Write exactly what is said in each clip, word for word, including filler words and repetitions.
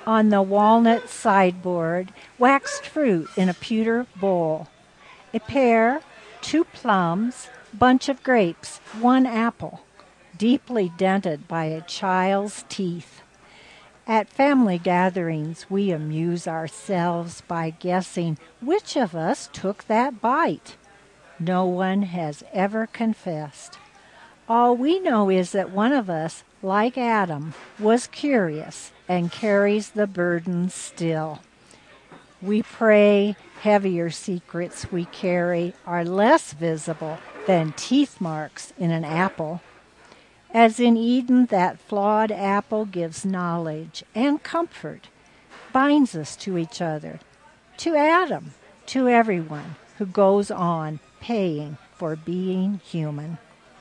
On the walnut sideboard, waxed fruit in a pewter bowl. A pear, two plums, bunch of grapes, one apple, deeply dented by a child's teeth. At family gatherings, we amuse ourselves by guessing which of us took that bite. No one has ever confessed. All we know is that one of us, like Adam, was curious and carries the burden still. We pray heavier secrets we carry are less visible than teeth marks in an apple. As in Eden, that flawed apple gives knowledge and comfort, binds us to each other, to Adam, to everyone who goes on paying for being human.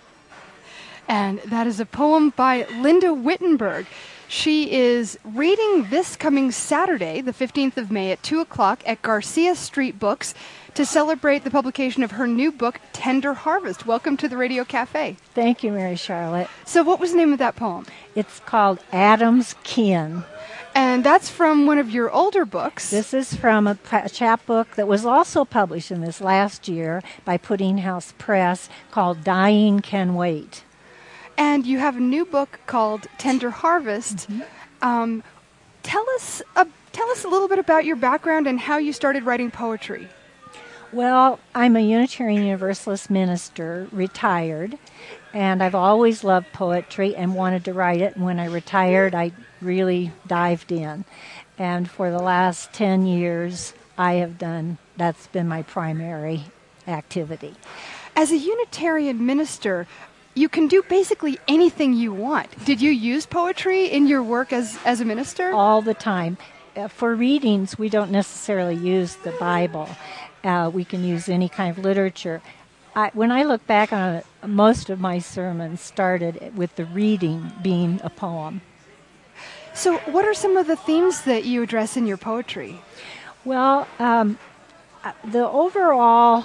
And that is a poem by Linda Wittenberg. She is reading this coming Saturday, the fifteenth of May at two o'clock at Garcia Street Books to celebrate the publication of her new book, Tender Harvest. Welcome to the Radio Cafe. Thank you, Mary Charlotte. So what was the name of that poem? It's called Adam's Kin. And that's from one of your older books. This is from a, a chapbook that was also published in this last year by Pudding House Press called Dying Can Wait. And you have a new book called Tender Harvest. Mm-hmm. Um, tell us uh, tell us a little bit about your background and how you started writing poetry. Well, I'm a Unitarian Universalist minister, retired, and I've always loved poetry and wanted to write it. And when I retired, I really dived in. And for the last ten years, I have done, that's been my primary activity. As a Unitarian minister, you can do basically anything you want. Did you use poetry in your work as, as a minister? All the time. Uh, for readings, we don't necessarily use the Bible. Uh, we can use any kind of literature. I, when I look back on it, most of my sermons started with the reading being a poem. So what are some of the themes that you address in your poetry? Well, um, the overall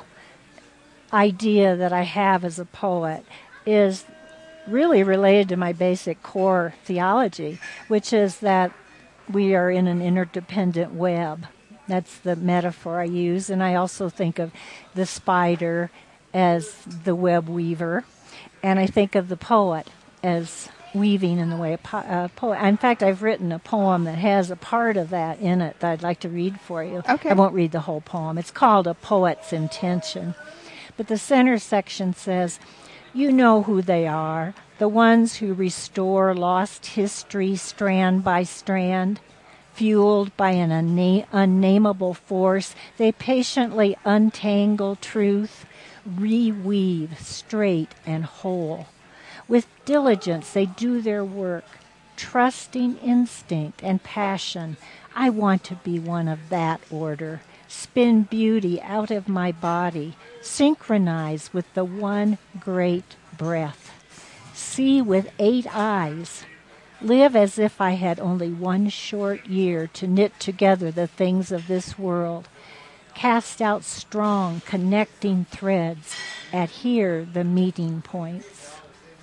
idea that I have as a poet is really related to my basic core theology, which is that we are in an interdependent web. That's the metaphor I use, and I also think of the spider as the web weaver, and I think of the poet as weaving in the way a po- uh, poet. In fact, I've written a poem that has a part of that in it that I'd like to read for you. Okay. I won't read the whole poem. It's called A Poet's Intention. But the center section says, "You know who they are, the ones who restore lost history strand by strand. Fueled by an unna- unnameable force, they patiently untangle truth, reweave straight and whole. With diligence they do their work, trusting instinct and passion. I want to be one of that order. Spin beauty out of my body, synchronize with the one great breath. See with eight eyes. Live as if I had only one short year to knit together the things of this world. Cast out strong, connecting threads. Adhere the meeting points."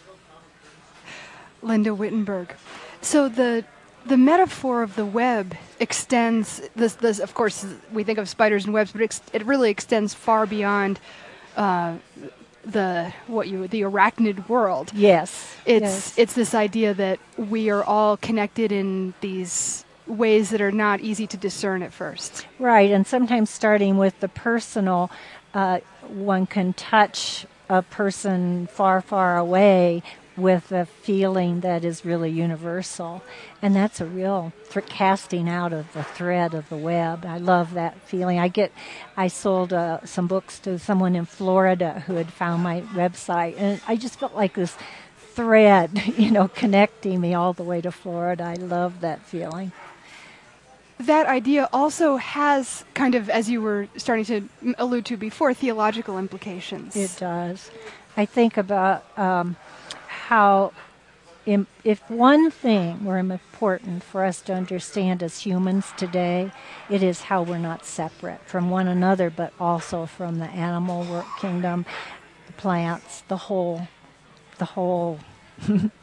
Linda Wittenberg. So the the metaphor of the web extends, this, this of course, we think of spiders and webs, but it, it really extends far beyond uh, the what you the arachnid world. Yes. It's yes. it's this idea that we are all connected in these ways that are not easy to discern at first. Right, and sometimes starting with the personal, uh, one can touch a person far, far away with a feeling that is really universal. And that's a real th- casting out of the thread of the web. I love that feeling. I get, I sold uh, some books to someone in Florida who had found my website, and I just felt like this thread, you know, connecting me all the way to Florida. I love that feeling. That idea also has kind of, as you were starting to allude to before, theological implications. It does. I think about um, how im- if one thing were important for us to understand as humans today, it is how we're not separate from one another, but also from the animal work kingdom, the plants, the whole, the whole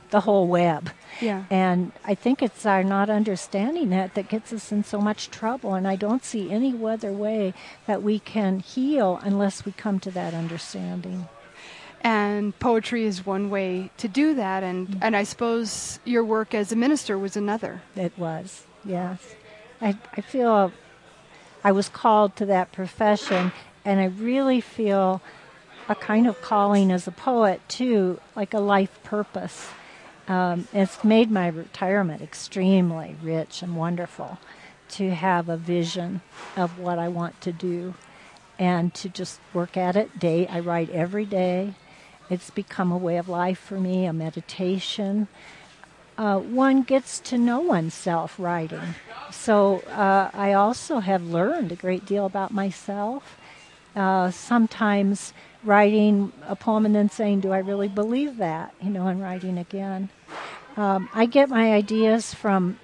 the whole web. Yeah. And I think it's our not understanding that that gets us in so much trouble. And I don't see any other way that we can heal unless we come to that understanding. And poetry is one way to do that. And, mm-hmm. and I suppose your work as a minister was another. It was, yes. I, I feel I was called to that profession, and I really feel a kind of calling as a poet, too, like a life purpose. Um, it's made my retirement extremely rich and wonderful to have a vision of what I want to do and to just work at it day. I write every day. It's become a way of life for me, a meditation. Uh, one gets to know oneself writing. So uh, I also have learned a great deal about myself. Uh, sometimes writing a poem and then saying, do I really believe that? You know, and writing again. Um, I get my ideas from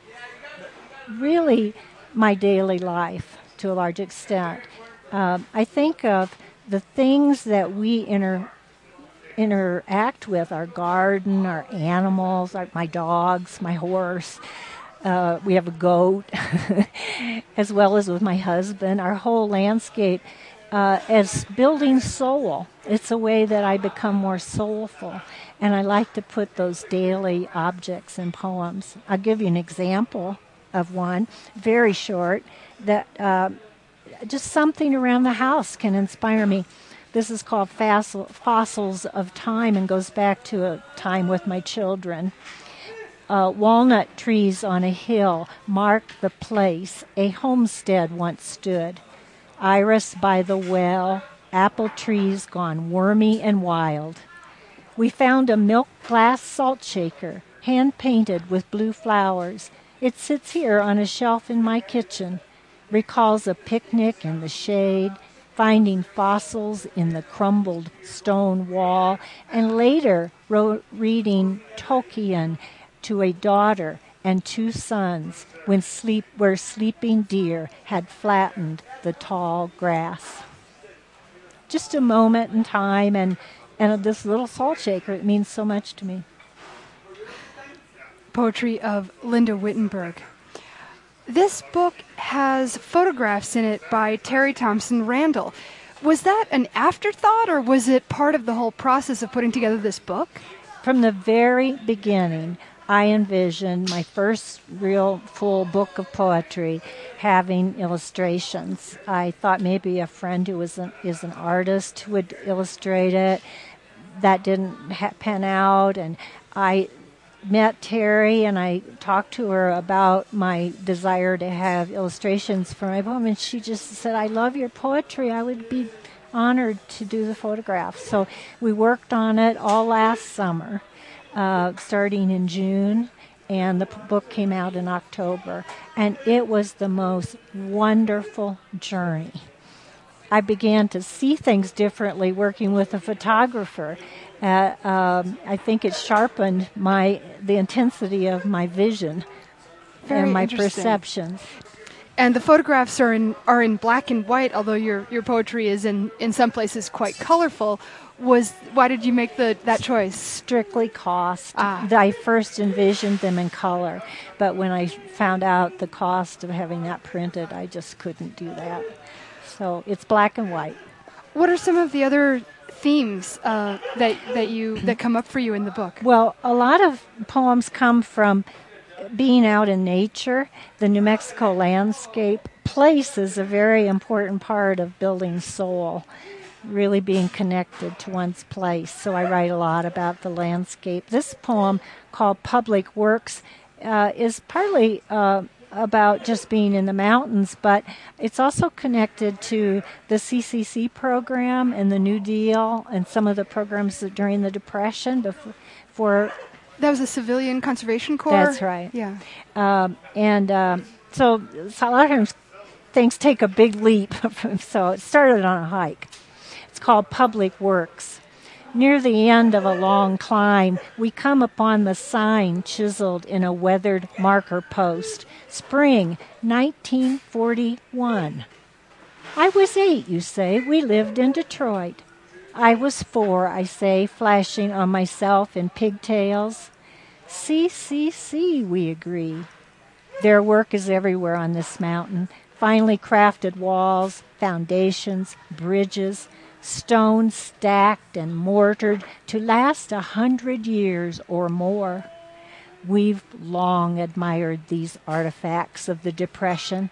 really my daily life to a large extent. Um, I think of the things that we inter- interact with, our garden, our animals, our, my dogs, my horse. Uh, we have a goat, as well as with my husband, our whole landscape. Uh, as building soul. It's a way that I become more soulful. And I like to put those daily objects in poems. I'll give you an example of one, very short, that uh, just something around the house can inspire me. This is called Fossil, Fossils of Time and goes back to a time with my children. Uh, walnut trees on a hill mark the place a homestead once stood. Iris by the well, apple trees gone wormy and wild. We found a milk glass salt shaker, hand-painted with blue flowers. It sits here on a shelf in my kitchen, recalls a picnic in the shade, finding fossils in the crumbled stone wall, and later wrote, reading Tolkien to a daughter and two sons when sleep where sleeping deer had flattened the tall grass. Just a moment in time, and, and this little salt shaker, it means so much to me. Poetry of Linda Wittenberg. This book has photographs in it by Terry Thompson Randall. Was that an afterthought, or was it part of the whole process of putting together this book? From the very beginning, I envisioned my first real full book of poetry having illustrations. I thought maybe a friend who was an, is an artist would illustrate it. That didn't ha- pan out, and I met Terry and I talked to her about my desire to have illustrations for my poem, and she just said, I love your poetry. I would be honored to do the photographs. So we worked on it all last summer. Uh, starting in June, and the p- book came out in October. And it was the most wonderful journey. I began to see things differently working with a photographer. Uh, um, I think it sharpened my the intensity of my vision Very and my interesting. perceptions. And the photographs are in are in black and white, although your, your poetry is in, in some places quite colorful. Was why did you make the that choice? Strictly cost. Ah. I first envisioned them in color, but when I found out the cost of having that printed, I just couldn't do that. So it's black and white. What are some of the other themes uh, that that you that come up for you in the book? Well, a lot of poems come from being out in nature. The New Mexico landscape. Place is a very important part of building soul. Really being connected to one's place. So I write a lot about the landscape. This poem, called Public Works, uh, is partly uh, about just being in the mountains, but it's also connected to the C C C program and the New Deal and some of the programs that during the Depression before. For, that was a Civilian Conservation Corps? That's right. Yeah. Um, and um, so, so a lot of times things take a big leap. So it started on a hike. It's called Public Works. Near the end of a long climb, we come upon the sign chiseled in a weathered marker post. Spring, nineteen forty-one. I was eight, you say. We lived in Detroit. I was four, I say, flashing on myself in pigtails. C C C, we agree. Their work is everywhere on this mountain. Finely crafted walls, foundations, bridges, stones stacked and mortared to last a hundred years or more. We've long admired these artifacts of the Depression.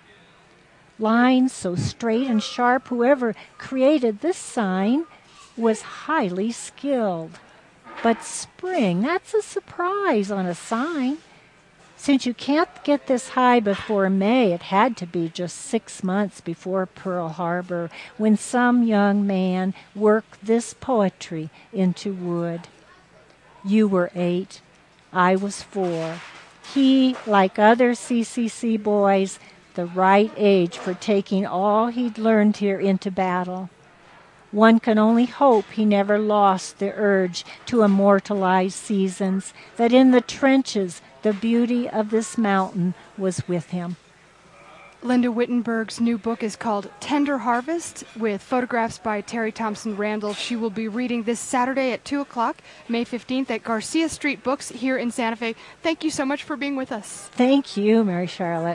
Lines so straight and sharp, whoever created this sign was highly skilled. But spring, that's a surprise on a sign. Since you can't get this high before May, it had to be just six months before Pearl Harbor when some young man worked this poetry into wood. You were eight. I was four. He, like other C C C boys, the right age for taking all he'd learned here into battle. One can only hope he never lost the urge to immortalize seasons, that in the trenches the beauty of this mountain was with him. Linda Wittenberg's new book is called Tender Harvest, with photographs by Terry Thompson Randall. She will be reading this Saturday at two o'clock, May fifteenth, at Garcia Street Books here in Santa Fe. Thank you so much for being with us. Thank you, Mary Charlotte.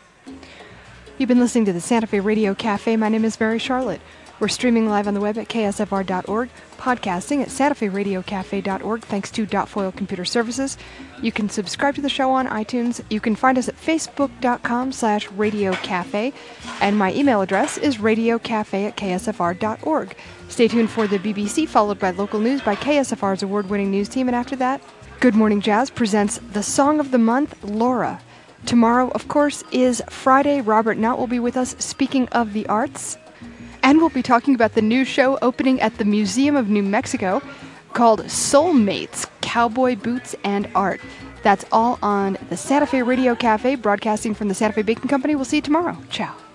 You've been listening to the Santa Fe Radio Cafe. My name is Mary Charlotte. We're streaming live on the web at K S F R dot org, podcasting at Santa Fe Radio Cafe dot org, thanks to Dot Foil Computer Services. You can subscribe to the show on iTunes. You can find us at facebook.com slash Radio Cafe, and my email address is radiocafe at K S F R dot org. Stay tuned for the B B C, followed by local news by K S F R's award-winning news team, and after that, Good Morning Jazz presents the Song of the Month, Laura. Tomorrow, of course, is Friday. Robert Knott will be with us, speaking of the arts. And we'll be talking about the new show opening at the Museum of New Mexico called Soulmates, Cowboy Boots and Art. That's all on the Santa Fe Radio Cafe, broadcasting from the Santa Fe Baking Company. We'll see you tomorrow. Ciao.